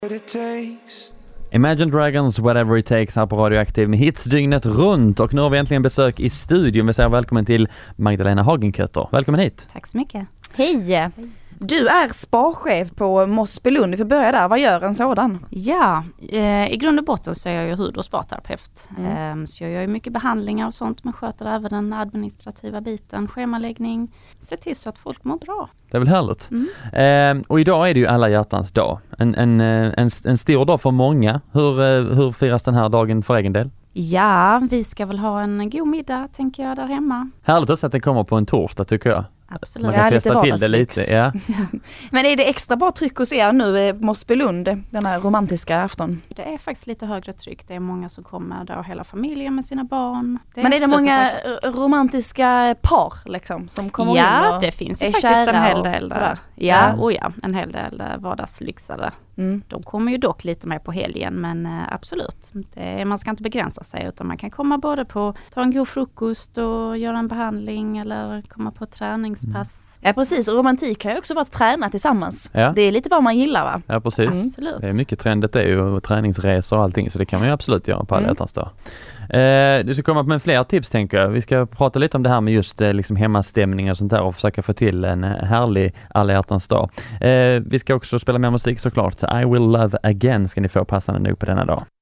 Imagine Dragons, Whatever It Takes här på Radioaktiv med hits dygnet runt. Och nu har vi äntligen besök i studion. Vi säger välkommen till Magdalena Hagenkötter. Välkommen hit. Tack så mycket. Hej! Du är sparchef på Mossbylund. Vi får börja där. Vad gör en sådan? Ja, i grund och botten så är jag ju hud- och sparterapeut. Så jag gör ju mycket behandlingar och sånt, men sköter även den administrativa biten, schemaläggning. Se till så att folk mår bra. Det är väl härligt. Och idag är det ju alla hjärtans dag. En stor dag för många. Hur firas den här dagen för egen del? Ja, vi ska väl ha en god middag, tänker jag, där hemma. Härligt också att det kommer på en torsdag, tycker jag. Absolut. Man kan festa till det lite. Ja. Men är det extra bra tryck hos er nu Mossbylund, den här romantiska afton? Det är faktiskt lite högre tryck. Det är många som kommer där, hela familjen med sina barn. Men är det många romantiska par liksom, som kommer in och ja, det finns ju faktiskt en hel del där. Ja, en hel del vardagslyxare. De kommer ju dock lite mer på helgen, men absolut. Man ska inte begränsa sig, utan man kan komma både på ta en god frukost och göra en behandling eller komma på träningspass. Ja, precis. Romantik kan ju också vara att träna tillsammans. Ja. Det är lite vad man gillar, va? Ja, precis. Absolut. Det är mycket trendigt, det är ju träningsresor och allting, så det kan man ju absolut göra på alla hjärtans dag. Du ska komma med fler tips, tänker jag. Vi ska prata lite om det här med just liksom hemmastämning och sånt där och försöka få till en härlig alla hjärtans dag. Vi ska också spela mer musik såklart. I Will Love Again ska ni få passande nog på denna dag.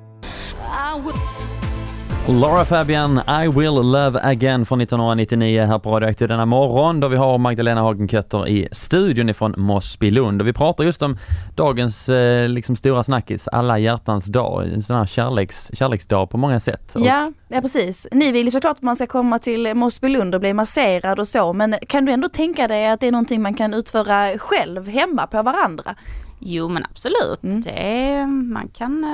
Laura Fabian, I Will Love Again från 1999 här på Radioaktiv denna morgon, då vi har Magdalena Hagenkötter i studion ifrån Mossbylund. Och vi pratar just om dagens liksom stora snackis, alla hjärtans dag, en sån här kärleksdag på många sätt. Ja, precis. Ni vill ju såklart att man ska komma till Mossbylund och bli masserad och så, men kan du ändå tänka dig att det är någonting man kan utföra själv hemma på varandra? Jo, men absolut. Man kan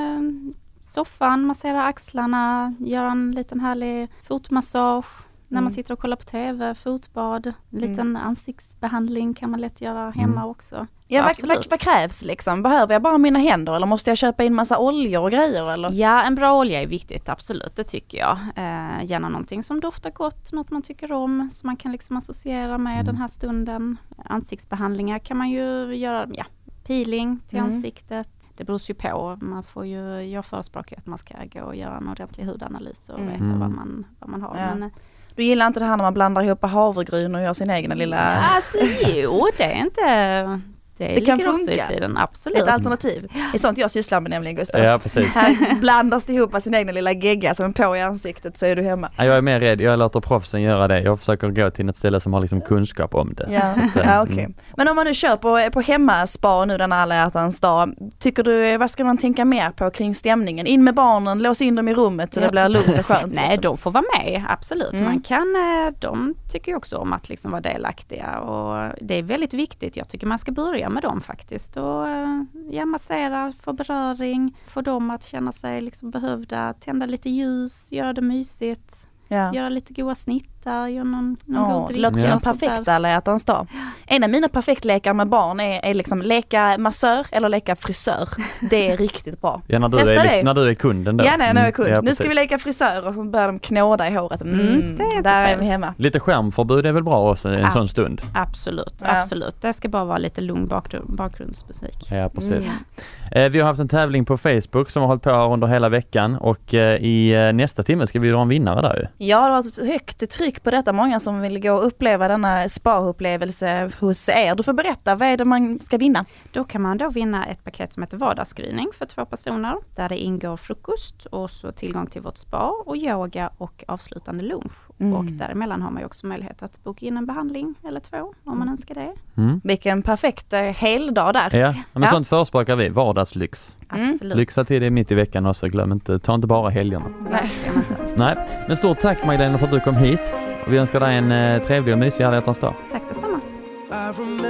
soffan, massera axlarna, göra en liten härlig fotmassage när man sitter och kollar på tv, fotbad, en liten ansiktsbehandling kan man lätt göra hemma också. Ja, vad krävs liksom? Behöver jag bara mina händer eller måste jag köpa in massa oljor och grejer? Eller? Ja, en bra olja är viktigt, absolut, det tycker jag. Gärna någonting som doftar gott, något man tycker om, som man kan liksom associera med den här stunden. Ansiktsbehandlingar kan man ju göra, peeling till ansiktet. Det beror ju på. Jag förespråkar att man ska gå och göra en ordentlig hudanalys och veta vad man har. Ja. Men, du gillar inte det här när man blandar ihop havregryn och gör sin egna lilla... Alltså, jo, det är inte... Det kan funka. I tiden, absolut. Ett alternativ. Det är sånt jag sysslar med nämligen, Gustav. Ja, precis. Här blandas det ihop med sin egna lilla gegga som är på i ansiktet, så är du hemma. Ja, jag är mer rädd. Jag låter proffsen göra det. Jag försöker gå till ett ställe som har liksom kunskap om det. Ja, okej. Men om man nu kör på hemmaspa nu den alla hjärtans dag, tycker du, vad ska man tänka mer på kring stämningen? In med barnen, lås in dem i rummet så det blir lugnt och skönt. Nej, de får vara med, absolut. Man kan, de tycker ju också om att liksom vara delaktiga och det är väldigt viktigt. Jag tycker man ska börja med dem faktiskt och massera, få beröring, få dem att känna sig liksom behövda, tända lite ljus, göra det mysigt, göra lite goda snittar, göra någon god dricka. Låter som en perfekt alla hjärtans dag. En av mina perfektlekar med barn är liksom leka massör eller leka frisör. Det är riktigt bra. Ja, när du är kunden då. Ja, när jag är kund. Ja, nu ska vi leka frisör och så börjar de knåda i håret. Där är vi hemma. Lite skärmförbud är väl bra också en sån stund. Absolut. Det ska bara vara lite lugn bakgrundsmusik. Ja, precis. Vi har haft en tävling på Facebook som har hållit på under hela veckan och i nästa timme ska vi dra en vinnare där ju. Ja, det var ett högt tryck på detta. Många som vill gå och uppleva denna spa-upplevelse hos er. Du får berätta, vad är det man ska vinna? Då kan man vinna ett paket som heter vardagsgryning för 2 personer. Där det ingår frukost och så tillgång till vårt spa och yoga och avslutande lunch. Och däremellan har man ju också möjlighet att boka in en behandling eller 2 om man önskar det. Vilken perfekt heldag där. Ja, men sånt förespråkar vi. Vardagslyx. Absolut. Lyxa till det mitt i veckan också. Glöm inte, ta inte bara helgerna. Nej, men stort tack Magdalena för att du kom hit. Vi önskar dig en trevlig och mysig alla hjärtans dag. Tack detsamma.